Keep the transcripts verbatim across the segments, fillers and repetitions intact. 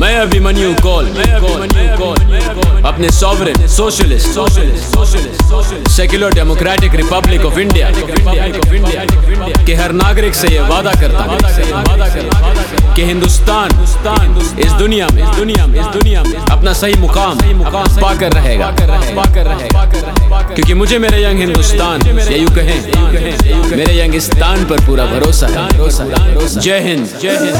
मैं अभिमन्यु कौल अपने sovereign socialist secular democratic republic of India के हर नागरिक से ये वादा करता हूँ कि हिंदुस्तान इस दुनिया में दुनिया में इस दुनिया में अपना सही मुकाम पाकर रहेगा क्योंकि मुझे मेरे यंग हिंदुस्तान या यूं कहें मेरे यंगिस्तान पर पूरा भरोसा है। जय हिंद, जय हिंद।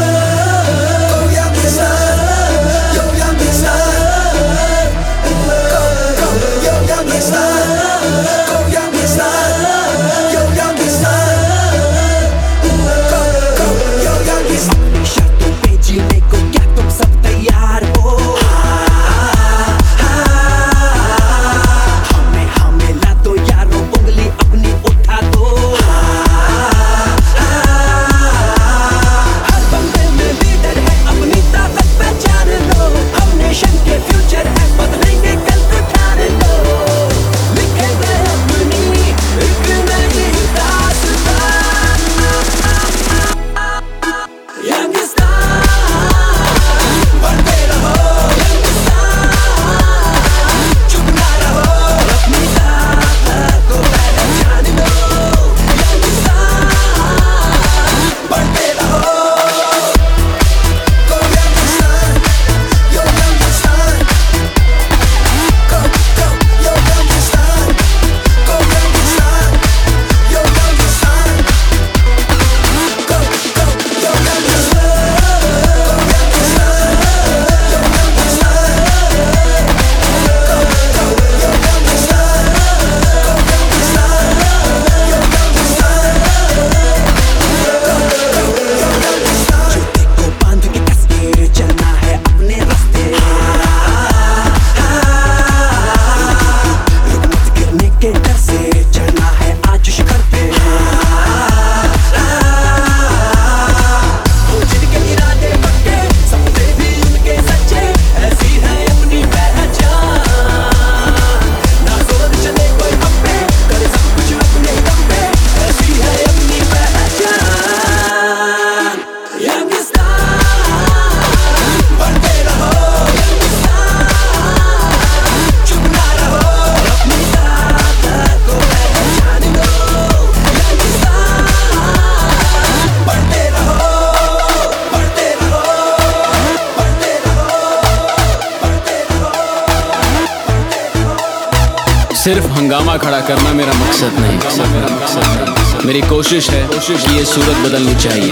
सिर्फ हंगामा खड़ा करना मेरा मकसद नहीं, मेरी कोशिश है कि ये सूरत बदलनी चाहिए।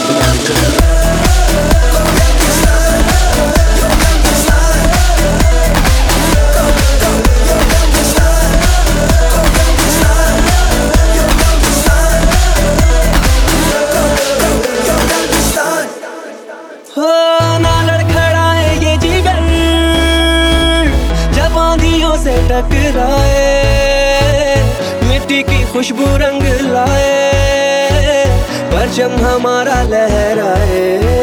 टकराए मिट्टी की खुशबू रंग लाए, परचम हमारा लहराए।